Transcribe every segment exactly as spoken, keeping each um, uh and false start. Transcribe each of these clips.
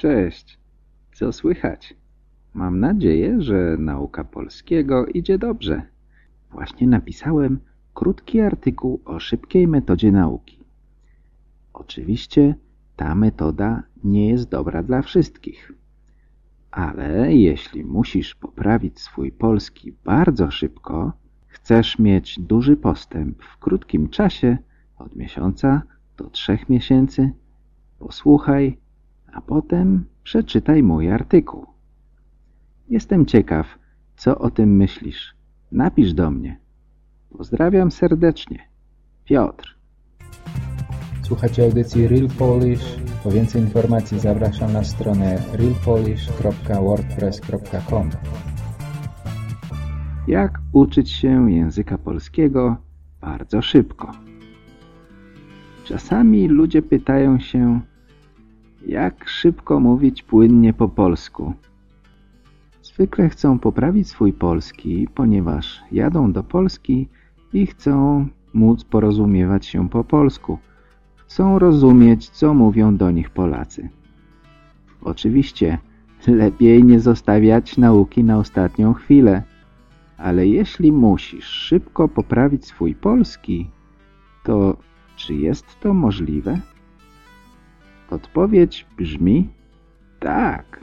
Cześć, co słychać? Mam nadzieję, że nauka polskiego idzie dobrze. Właśnie napisałem krótki artykuł o szybkiej metodzie nauki. Oczywiście ta metoda nie jest dobra dla wszystkich. Ale jeśli musisz poprawić swój polski bardzo szybko, chcesz mieć duży postęp w krótkim czasie, od miesiąca do trzech miesięcy, posłuchaj, a potem przeczytaj mój artykuł. Jestem ciekaw, co o tym myślisz. Napisz do mnie. Pozdrawiam serdecznie. Piotr. Słuchajcie audycji Real Polish. Po więcej informacji zapraszam na stronę real polish kropka wordpress kropka com. Jak uczyć się języka polskiego bardzo szybko? Czasami ludzie pytają się, jak szybko mówić płynnie po polsku. Zwykle chcą poprawić swój polski, ponieważ jadą do Polski i chcą móc porozumiewać się po polsku. Chcą rozumieć, co mówią do nich Polacy. Oczywiście lepiej nie zostawiać nauki na ostatnią chwilę, ale jeśli musisz szybko poprawić swój polski, to czy jest to możliwe? Odpowiedź brzmi tak.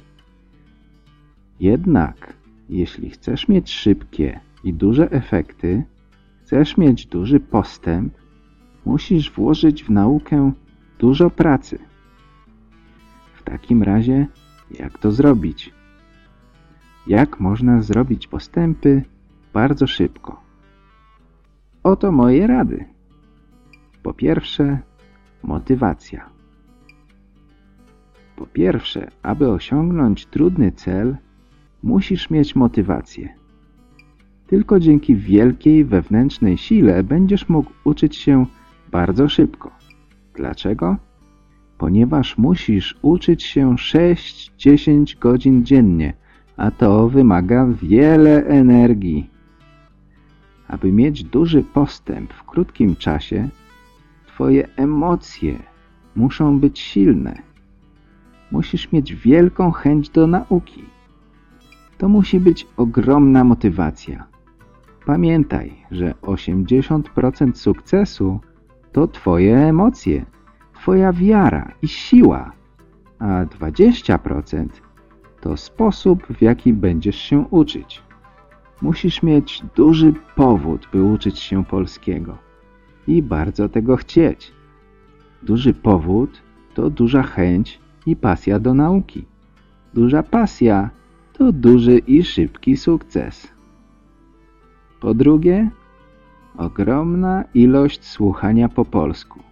Jednak jeśli chcesz mieć szybkie i duże efekty, chcesz mieć duży postęp, musisz włożyć w naukę dużo pracy. W takim razie, jak to zrobić? Jak można zrobić postępy bardzo szybko? Oto moje rady. Po pierwsze, motywacja. Po pierwsze, aby osiągnąć trudny cel, musisz mieć motywację. Tylko dzięki wielkiej wewnętrznej sile będziesz mógł uczyć się bardzo szybko. Dlaczego? Ponieważ musisz uczyć się sześć do dziesięciu godzin dziennie, a to wymaga wiele energii. Aby mieć duży postęp w krótkim czasie, twoje emocje muszą być silne. Musisz mieć wielką chęć do nauki. To musi być ogromna motywacja. Pamiętaj, że osiemdziesiąt procent sukcesu to twoje emocje, twoja wiara i siła, a dwadzieścia procent to sposób, w jaki będziesz się uczyć. Musisz mieć duży powód, by uczyć się polskiego i bardzo tego chcieć. Duży powód to duża chęć i pasja do nauki. Duża pasja to duży i szybki sukces. Po drugie, ogromna ilość słuchania po polsku.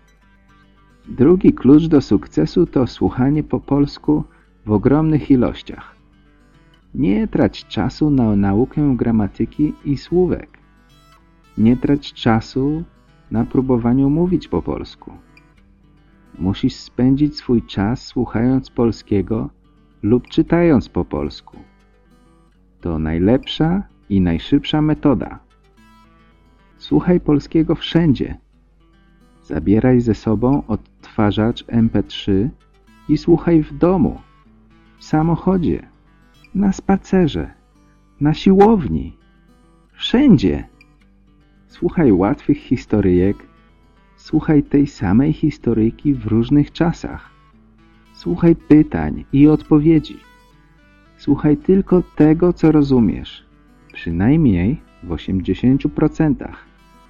Drugi klucz do sukcesu to słuchanie po polsku w ogromnych ilościach. Nie trać czasu na naukę gramatyki i słówek. Nie trać czasu na próbowaniu mówić po polsku. Musisz spędzić swój czas słuchając polskiego lub czytając po polsku. To najlepsza i najszybsza metoda. Słuchaj polskiego wszędzie. Zabieraj ze sobą odtwarzacz em pe trzy i słuchaj w domu, w samochodzie, na spacerze, na siłowni, wszędzie. Słuchaj łatwych historyjek, słuchaj tej samej historyjki w różnych czasach. Słuchaj pytań i odpowiedzi. Słuchaj tylko tego, co rozumiesz, przynajmniej w osiemdziesięciu procentach.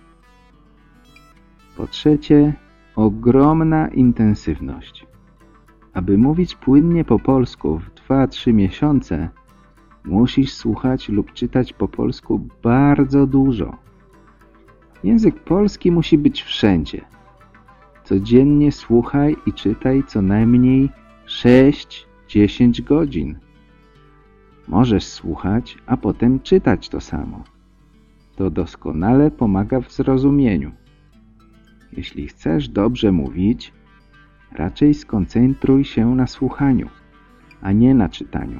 Po trzecie, ogromna intensywność. Aby mówić płynnie po polsku w dwa do trzech miesiące, musisz słuchać lub czytać po polsku bardzo dużo. Język polski musi być wszędzie. Codziennie słuchaj i czytaj co najmniej sześć do dziesięciu godzin. Możesz słuchać, a potem czytać to samo. To doskonale pomaga w zrozumieniu. Jeśli chcesz dobrze mówić, raczej skoncentruj się na słuchaniu, a nie na czytaniu.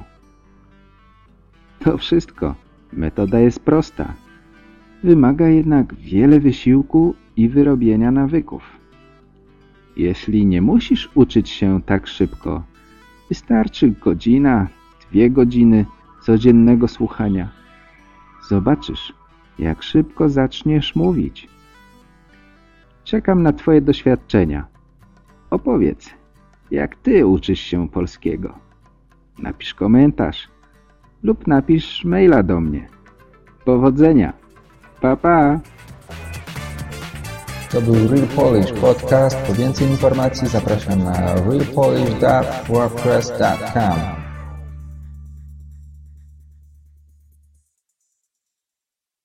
To wszystko. Metoda jest prosta. Wymaga jednak wiele wysiłku i wyrobienia nawyków. Jeśli nie musisz uczyć się tak szybko, Wystarczy godzina, dwie godziny codziennego słuchania. Zobaczysz, jak szybko zaczniesz mówić. Czekam na Twoje doświadczenia. Opowiedz, jak Ty uczysz się polskiego. Napisz komentarz lub napisz maila do mnie. Powodzenia. Pa, pa. To był Real Polish Podcast. Po więcej informacji zapraszam na real polish kropka wordpress kropka com.